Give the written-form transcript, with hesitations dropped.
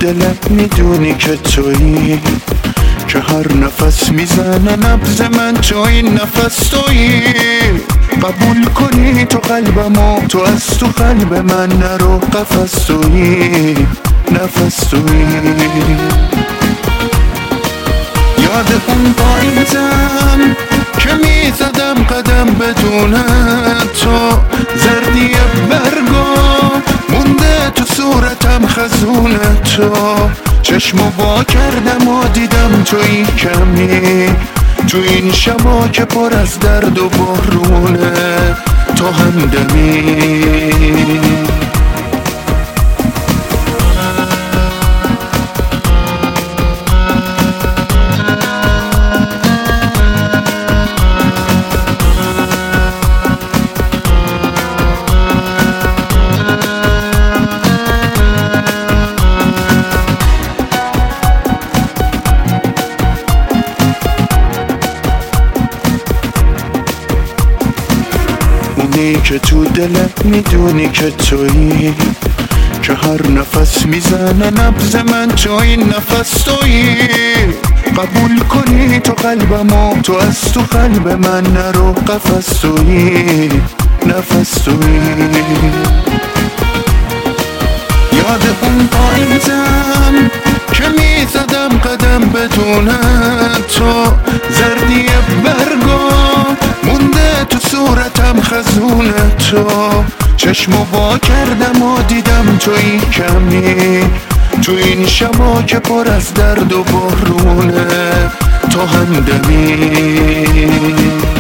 دلت میدونی که تویی، که هر نفس میزنه نبض من تو این نفس تویی. قبول کنی تو قلبمو، تو از تو قلب من نرو، قفس تویی، نفس تویی. یاد اون پاییزم که میزدم قدم بدون تو، زردی برگا مونده تو صورتم خزون تو. چشمو وا کردم و دیدم توی کمی، تو این شبا که پر از درد و بارونه، تو همدمی. اونی که تو دلت میدونی که تویی، که هر نفس میزنه نبض من تو این نفس تویی. قبول کنی تو قلبمو، تو از تو قلب من نرو، قفس تویی، نفس تویی. یاد اون پاییزم که میزدم قدم بدون تو، زردی برگا مونده تو صورتم خزون تو. چشمو وا کردم و دیدم توی کمی، تو این شبا که پر از درد و بارونه، تو همدمی.